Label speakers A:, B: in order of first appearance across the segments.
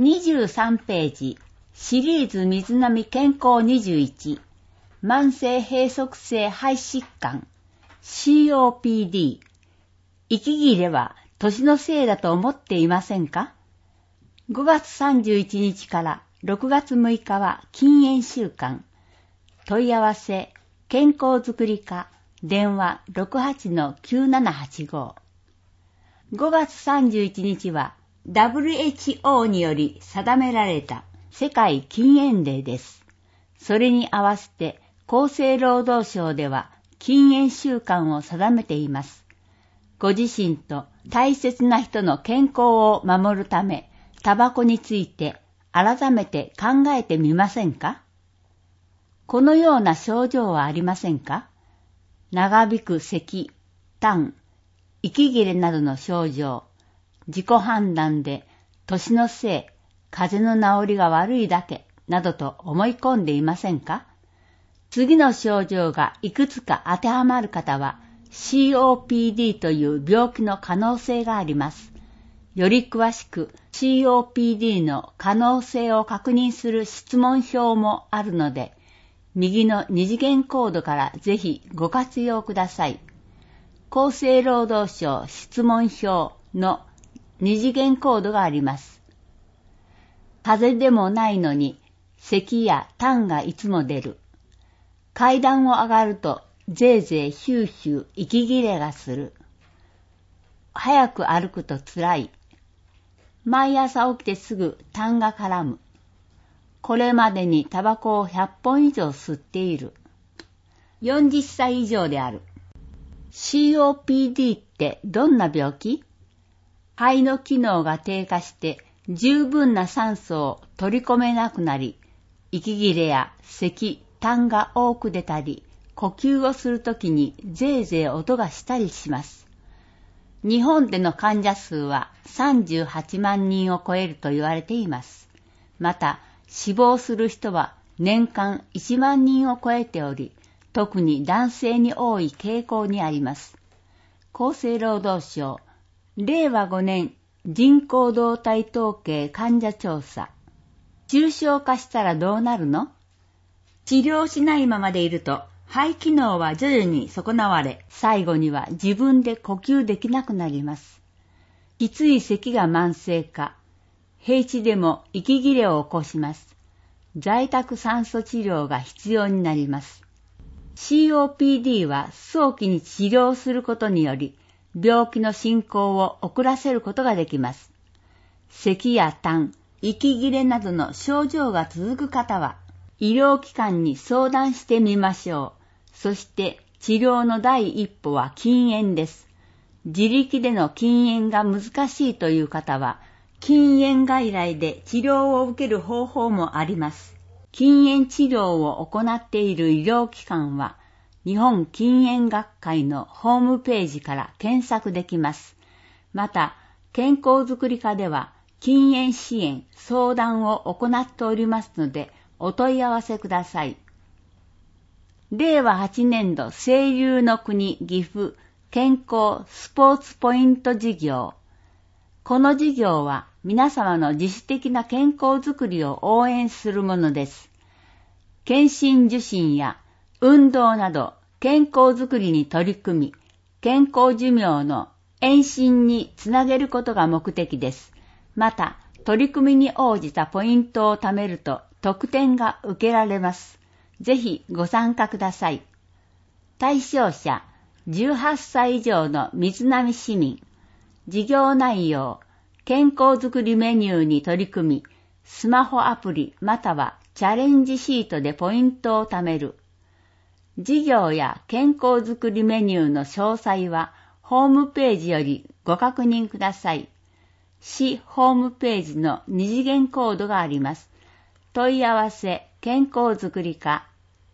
A: 23ページ、シリーズ水波健康21、慢性閉塞性肺疾患、COPD、息切れは年のせいだと思っていませんか？ 5 月31日から6月6日は禁煙週間。問い合わせ、健康づくり課、電話 68-9785。5月31日は WHO により定められた世界禁煙デーです。それに合わせて厚生労働省では禁煙週間を定めています。ご自身と大切な人の健康を守るため、タバコについて改めて考えてみませんか？このような症状はありませんか？長引く咳、痰、息切れなどの症状、自己判断で年のせい、風邪の治りが悪いだけなどと思い込んでいませんか？次の症状がいくつか当てはまる方は COPD という病気の可能性があります。より詳しく COPD の可能性を確認する質問票もあるので、右の二次元コードからぜひご活用ください。厚生労働省質問票の二次元コードがあります。風邪でもないのに咳や痰がいつも出る。階段を上がるとぜいぜいヒューヒュー息切れがする。早く歩くとつらい。毎朝起きてすぐ痰が絡む。これまでにタバコを100本以上吸っている。40歳以上である。COPD ってどんな病気？肺の機能が低下して十分な酸素を取り込めなくなり、息切れや咳、痰が多く出たり、呼吸をするときにぜいぜい音がしたりします。日本での患者数は38万人を超えると言われています。また、死亡する人は年間1万人を超えており、特に男性に多い傾向にあります。厚生労働省、令和5年人口動態統計患者調査。重症化したらどうなるの？治療しないままでいると、肺機能は徐々に損なわれ、最後には自分で呼吸できなくなります。きつい咳が慢性化。平地でも息切れを起こします。在宅酸素治療が必要になります。COPD は早期に治療することにより、病気の進行を遅らせることができます。咳や痰、息切れなどの症状が続く方は、医療機関に相談してみましょう。そして治療の第一歩は禁煙です。自力での禁煙が難しいという方は、禁煙外来で治療を受ける方法もあります。禁煙治療を行っている医療機関は、日本禁煙学会のホームページから検索できます。また、健康づくり課では、禁煙支援、相談を行っておりますので、お問い合わせください。令和8年度清流の国岐阜健康スポーツポイント事業。この事業は皆様の自主的な健康づくりを応援するものです。検診受診や運動など健康づくりに取り組み、健康寿命の延伸につなげることが目的です。また、取り組みに応じたポイントを貯めると特典が受けられます。ぜひご参加ください。対象者、18歳以上の水波市民。事業内容、健康づくりメニューに取り組み、スマホアプリまたはチャレンジシートでポイントを貯める。事業や健康づくりメニューの詳細は、ホームページよりご確認ください。市ホームページの二次元コードがあります。問い合わせ、健康づくり課。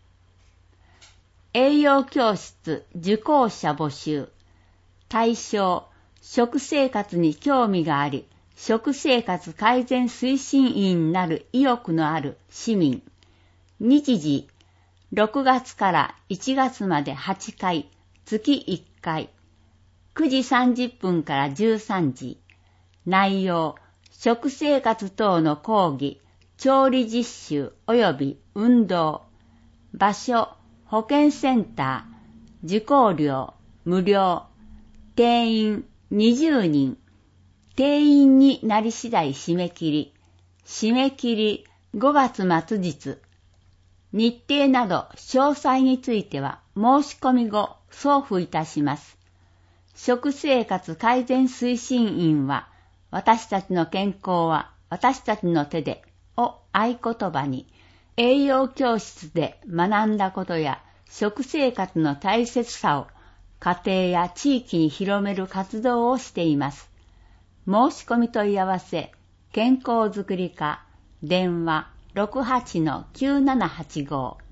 A: 栄養教室受講者募集。対象、食生活に興味があり、食生活改善推進員になる意欲のある市民。日時、6月から1月まで8回、月1回。9時30分から13時。内容、 食生活等の講義、調理実習及び運動、場所、保健センター、受講料、無料、定員20人、定員になり次第締め切り5月末日、日程など詳細については申し込み後送付いたします。食生活改善推進員は、私たちの健康は私たちの手でを合言葉に、栄養教室で学んだことや食生活の大切さを家庭や地域に広める活動をしています。申し込み問い合わせ、健康づくり課、電話 68-9785